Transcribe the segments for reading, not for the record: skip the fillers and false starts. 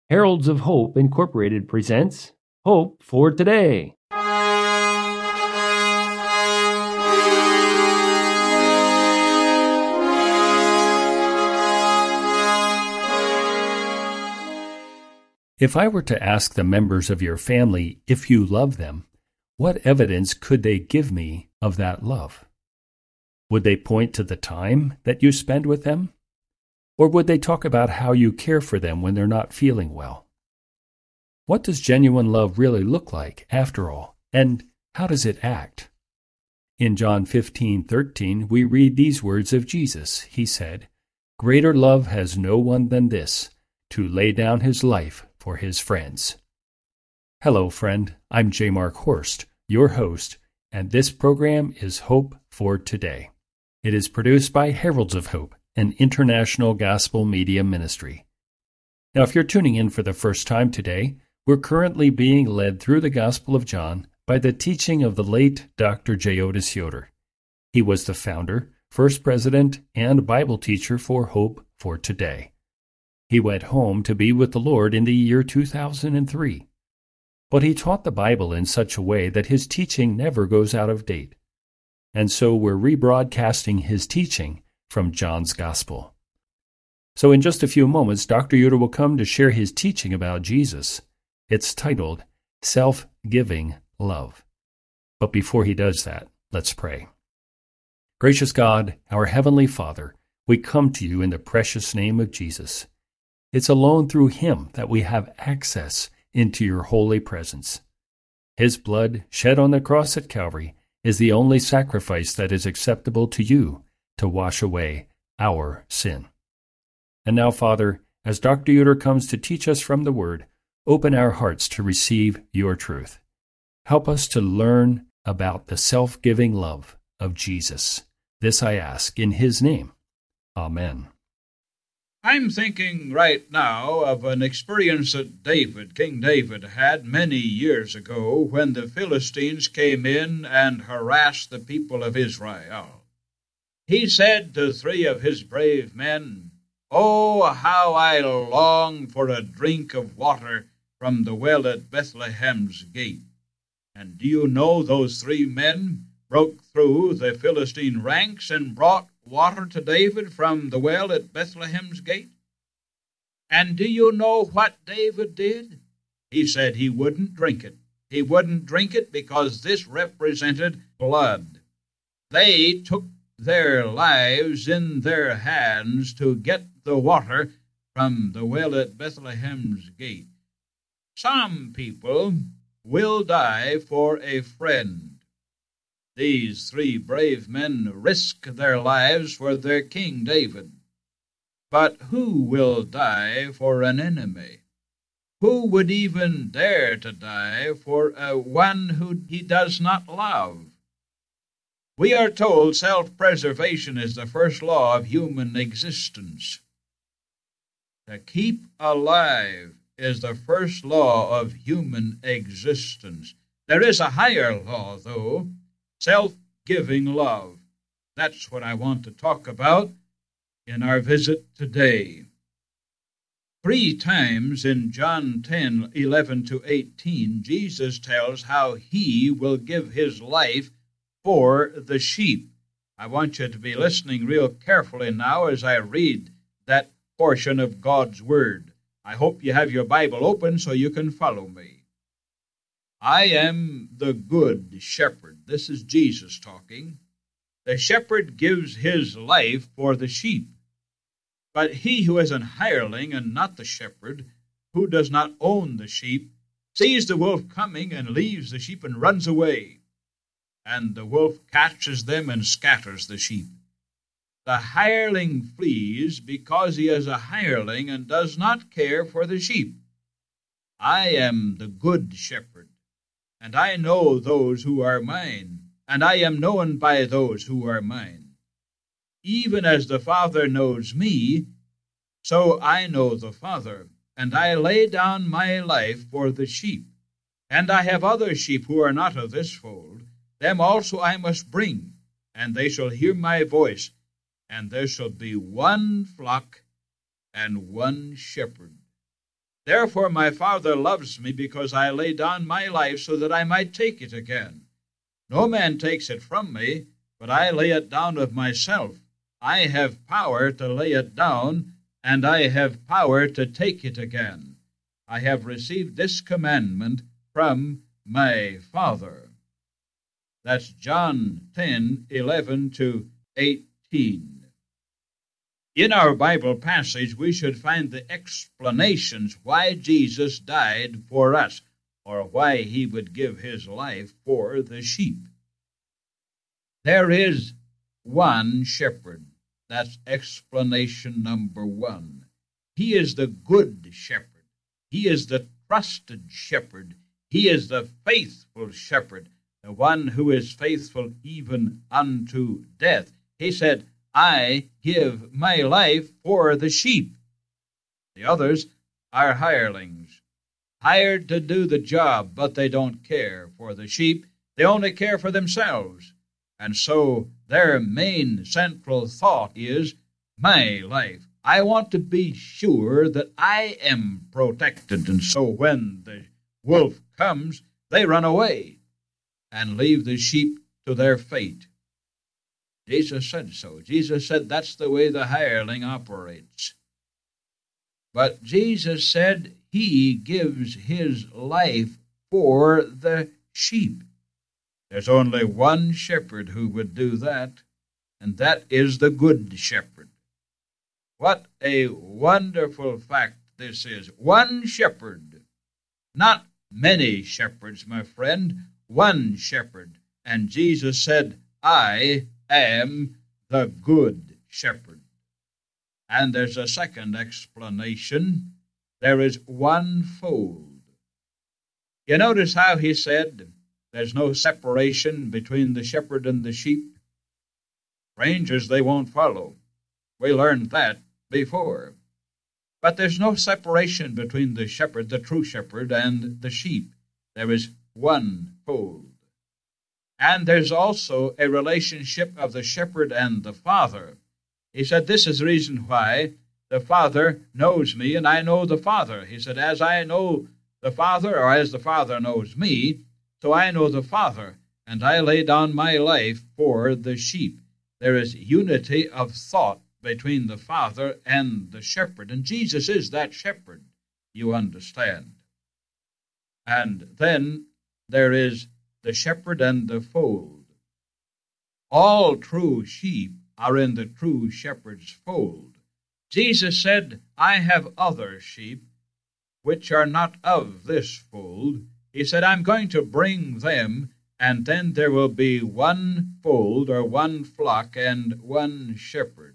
Heralds of Hope Incorporated presents Hope for Today. If I were to ask the members of your family if you love them, what evidence could they give me of that love? Would they point to the time that you spend with them? Or would they talk about how you care for them when they're not feeling well? What does genuine love really look like, after all, and how does it act? In John 15:13, we read these words of Jesus. He said, "Greater love has no one than this, to lay down his life for his friends." Hello, friend. I'm J. Mark Horst, your host, and this program is Hope for Today. It is produced by Heralds of Hope, an international gospel media ministry. Now, if you're tuning in for the first time today, we're currently being led through the Gospel of John by the teaching of the late Dr. J. Otis Yoder. He was the founder, first president, and Bible teacher for Hope for Today. He went home to be with the Lord in the year 2003. But he taught the Bible in such a way that his teaching never goes out of date. And so we're rebroadcasting his teaching from John's Gospel. So in just a few moments, Dr. Yoder will come to share his teaching about Jesus. It's titled, Self-Giving Love. But before he does that, let's pray. Gracious God, our Heavenly Father, we come to you in the precious name of Jesus. It's alone through him that we have access into your holy presence. His blood, shed on the cross at Calvary, is the only sacrifice that is acceptable to you to wash away our sin. And now, Father, as Dr. Yoder comes to teach us from the Word, open our hearts to receive your truth. Help us to learn about the self-giving love of Jesus. This I ask in his name. Amen. I'm thinking right now of an experience that King David had many years ago when the Philistines came in and harassed the people of Israel. He said to three of his brave men, "Oh, how I long for a drink of water from the well at Bethlehem's gate." And do you know those three men broke through the Philistine ranks and brought water to David from the well at Bethlehem's gate? And do you know what David did? He said he wouldn't drink it. He wouldn't drink it because this represented blood. They took their lives in their hands to get the water from the well at Bethlehem's gate. Some people will die for a friend. These three brave men risk their lives for their King David. But who will die for an enemy? Who would even dare to die for one who he does not love? We are told self-preservation is the first law of human existence. To keep alive is the first law of human existence. There is a higher law, though, self-giving love. That's what I want to talk about in our visit today. 3 times in John 10:11-18, Jesus tells how he will give his life for the sheep. I want you to be listening real carefully now as I read that portion of God's Word. I hope you have your Bible open so you can follow me. I am the good shepherd. This is Jesus talking. The shepherd gives his life for the sheep. But he who is an hireling and not the shepherd, who does not own the sheep, sees the wolf coming and leaves the sheep and runs away. And the wolf catches them and scatters the sheep. The hireling flees because he is a hireling and does not care for the sheep. I am the good shepherd, and I know those who are mine, and I am known by those who are mine. Even as the Father knows me, so I know the Father, and I lay down my life for the sheep. And I have other sheep who are not of this fold. Them also I must bring, and they shall hear my voice, and there shall be one flock and one shepherd. Therefore my Father loves me, because I lay down my life so that I might take it again. No man takes it from me, but I lay it down of myself. I have power to lay it down, and I have power to take it again. I have received this commandment from my Father. That's John 10:11 to 18. In our Bible passage, we should find the explanations why Jesus died for us, or why he would give his life for the sheep. There is one shepherd. That's explanation number one. He is the good shepherd. He is the trusted shepherd. He is the faithful shepherd, the one who is faithful even unto death. He said, I give my life for the sheep. The others are hirelings, hired to do the job, but they don't care for the sheep. They only care for themselves. And so their main central thought is, my life. I want to be sure that I am protected. And so when the wolf comes, they run away and leave the sheep to their fate. Jesus said so. Jesus said that's the way the hireling operates. But Jesus said he gives his life for the sheep. There's only one shepherd who would do that, and that is the good shepherd. What a wonderful fact this is. One shepherd, not many shepherds, my friend, one shepherd. And Jesus said, I am the good shepherd. And there's a second explanation. There is one fold. You notice how he said there's no separation between the shepherd and the sheep? Strangers they won't follow. We learned that before. But there's no separation between the shepherd, the true shepherd, and the sheep. There is one fold. And there's also a relationship of the shepherd and the Father. He said, this is the reason why the Father knows me and I know the Father. He said, as I know the Father, or as the Father knows me, so I know the Father, and I lay down my life for the sheep. There is unity of thought between the Father and the shepherd, and Jesus is that shepherd, you understand. And then there is the shepherd and the fold. All true sheep are in the true shepherd's fold. Jesus said, I have other sheep which are not of this fold. He said, I'm going to bring them, and then there will be one fold, or one flock, and one shepherd.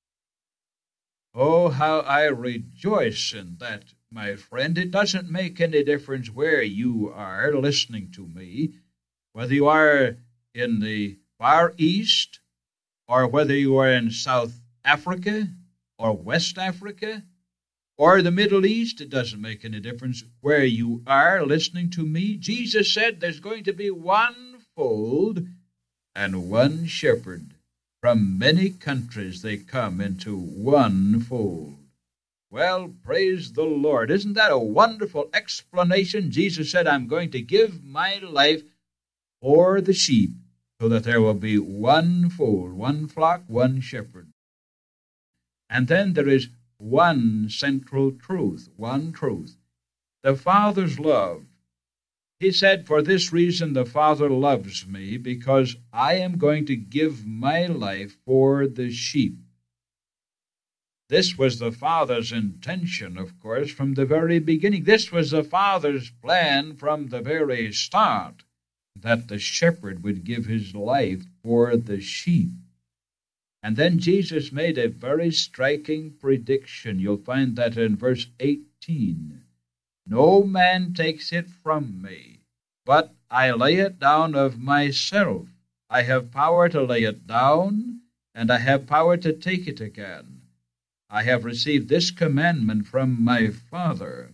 Oh, how I rejoice in that, my friend. It doesn't make any difference where you are listening to me, whether you are in the Far East, or whether you are in South Africa, or West Africa, or the Middle East. It doesn't make any difference where you are listening to me. Jesus said there's going to be one fold and one shepherd. From many countries they come into one fold. Well, praise the Lord. Isn't that a wonderful explanation? Jesus said, I'm going to give my life for the sheep, so that there will be one fold, one flock, one shepherd. And then there is one central truth, one truth. The Father's love. He said, for this reason the Father loves me, because I am going to give my life for the sheep. This was the Father's intention, of course, from the very beginning. This was the Father's plan from the very start, that the shepherd would give his life for the sheep. And then Jesus made a very striking prediction. You'll find that in verse 18. No man takes it from me, but I lay it down of myself. I have power to lay it down, and I have power to take it again. I have received this commandment from my Father.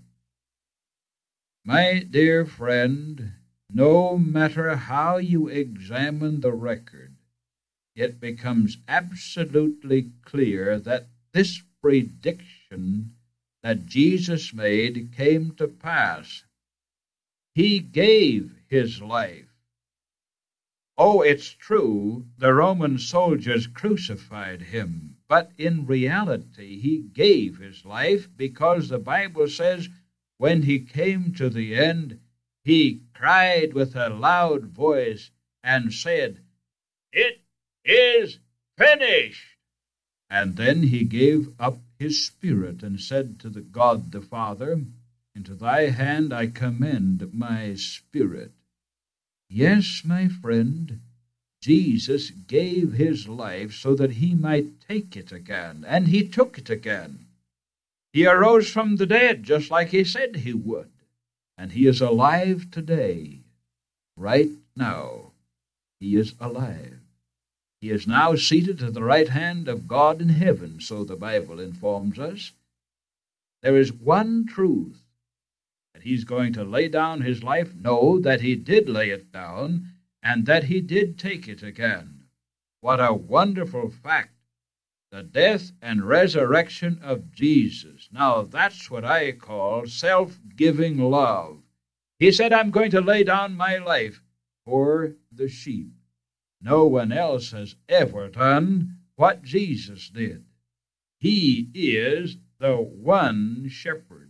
My dear friend, no matter how you examine the record, it becomes absolutely clear that this prediction that Jesus made came to pass. He gave his life. Oh, it's true, the Roman soldiers crucified him, but in reality he gave his life, because the Bible says when he came to the end, he cried with a loud voice and said, "It is finished." And then he gave up his spirit and said to the God the Father, "Into thy hand I commend my spirit." Yes, my friend, Jesus gave his life so that he might take it again, and he took it again. He arose from the dead just like he said he would, and he is alive today. Right now, he is alive. He is now seated at the right hand of God in heaven, so the Bible informs us. There is one truth, that he's going to lay down his life. No, that he did lay it down, and that he did take it again. What a wonderful fact! The death and resurrection of Jesus. Now that's what I call self-giving love. He said, "I'm going to lay down my life for the sheep." No one else has ever done what Jesus did. He is the one shepherd.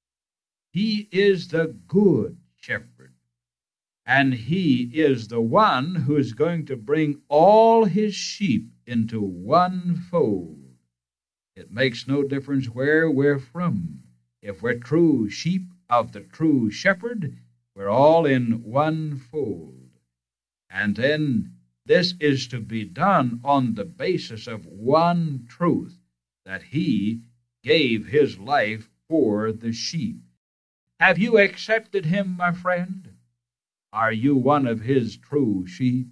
He is the good shepherd. And he is the one who is going to bring all his sheep into one fold. It makes no difference where we're from. If we're true sheep of the true shepherd, we're all in one fold. And then this is to be done on the basis of one truth, that he gave his life for the sheep. Have you accepted him, my friend? Are you one of his true sheep?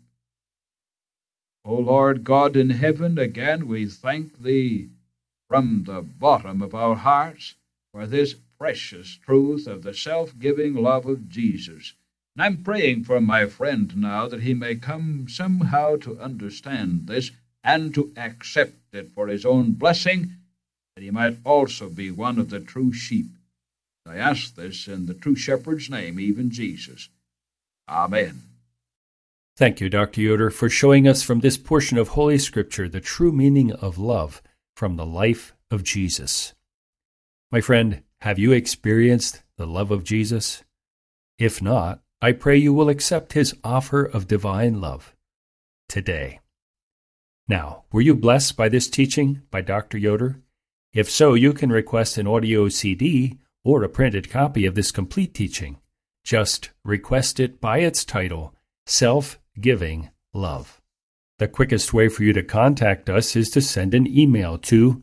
O Lord God in heaven, again we thank thee from the bottom of our hearts for this precious truth of the self-giving love of Jesus. And I'm praying for my friend now that he may come somehow to understand this and to accept it for his own blessing, that he might also be one of the true sheep. I ask this in the true shepherd's name, even Jesus. Amen. Thank you, Dr. Yoder, for showing us from this portion of Holy Scripture the true meaning of love from the life of Jesus. My friend, have you experienced the love of Jesus? If not, I pray you will accept his offer of divine love today. Now, were you blessed by this teaching by Dr. Yoder? If so, you can request an audio CD or a printed copy of this complete teaching. Just request it by its title, Self-Giving Love. The quickest way for you to contact us is to send an email to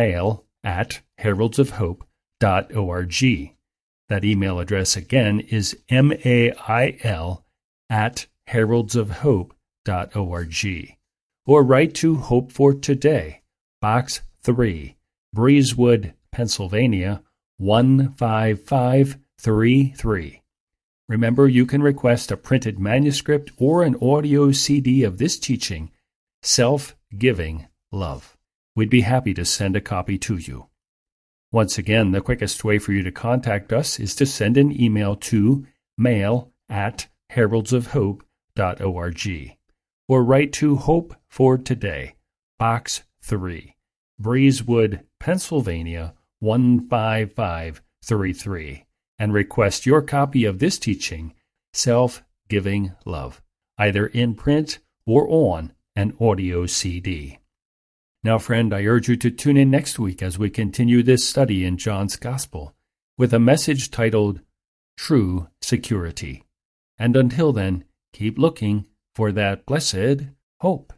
mail@heraldsofhope.org. That email address again is mail@heraldsofhope.org. Or write to Hope for Today, Box 3, Breezewood, Pennsylvania, 15533. Remember, you can request a printed manuscript or an audio CD of this teaching, Self-Giving Love. We'd be happy to send a copy to you. Once again, the quickest way for you to contact us is to send an email to mail@heraldsofhope.org. Or write to Hope for Today, Box 3, Breezewood, Pennsylvania, 15533, and request your copy of this teaching, Self-Giving Love, either in print or on an audio CD. Now, friend, I urge you to tune in next week as we continue this study in John's Gospel with a message titled True Security. And until then, keep looking for that blessed hope.